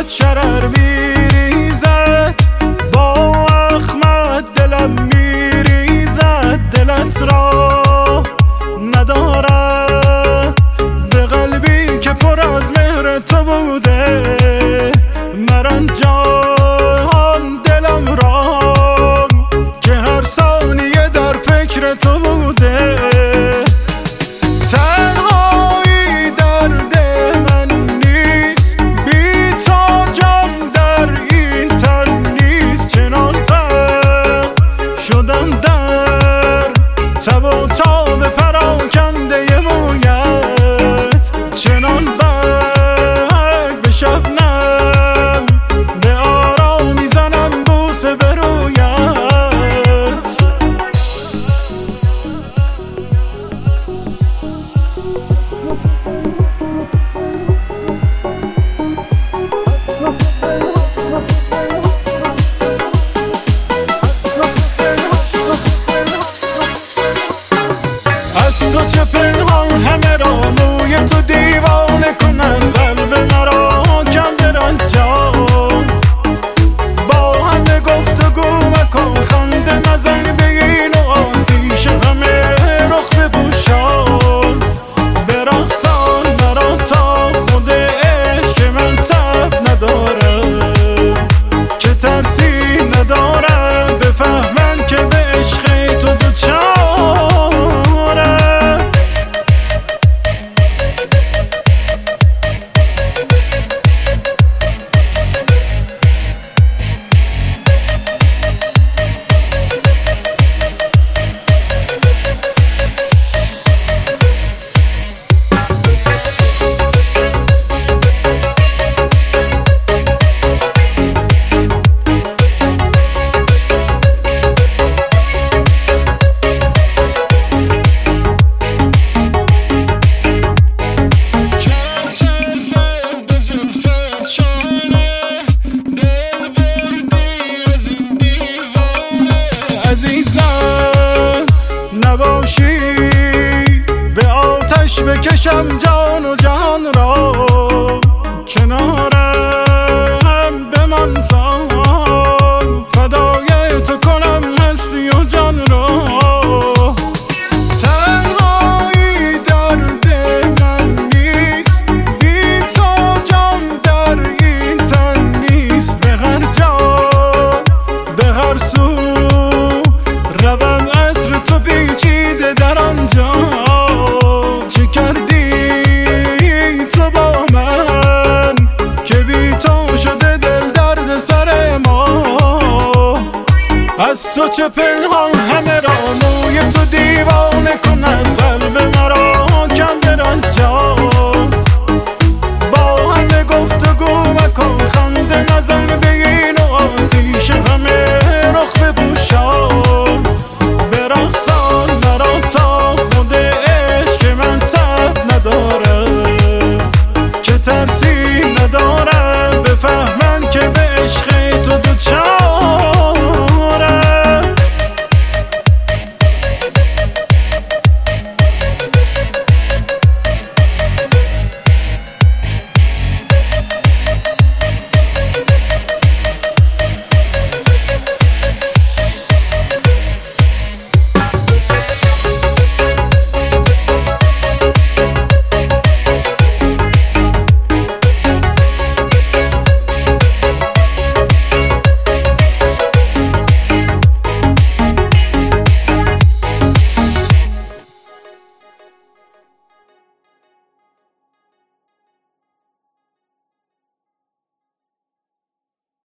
دلت شرر میریزد، با احمد دلم میریزد. دلت را ندارد به قلبی که پر از مهر تو بوده. مران جان دلم را که هر ثانیه در فکر تو بوده. تنهایی درد من نیست، بی تو جان در این تن نیست. چنان غرق شدم در تب و تاب پراکنده مویت، چنان برگ به شبنم به آرام میزنم بوسه به رویت. از تو چه پنهان همه را موی تو دیوانه کنن قلب مرا کم بران جان. با همه گفتگو مکن خنده مزن بگین و آتیش همه رخ بپوشان. برقصان مرا تا خود عشق که من تب ندارم، که ترسی ندارم بفهمن که به عشق تو دوچارم. عزیزم نباشی به آتش بکشم جان و جهان را، کنارم بمان تا فدای تو کنم هستی و جان را. تنهایی درد من نیست، بی تو جان در این تن نیست. به هر جان به هر سو روم عصر تو پیچیده در آنجا. چه کردی تو با من که بی تو شده دل درد سر ما. از تو چه پنهان همه را موی تو دیوانه کند قلب من.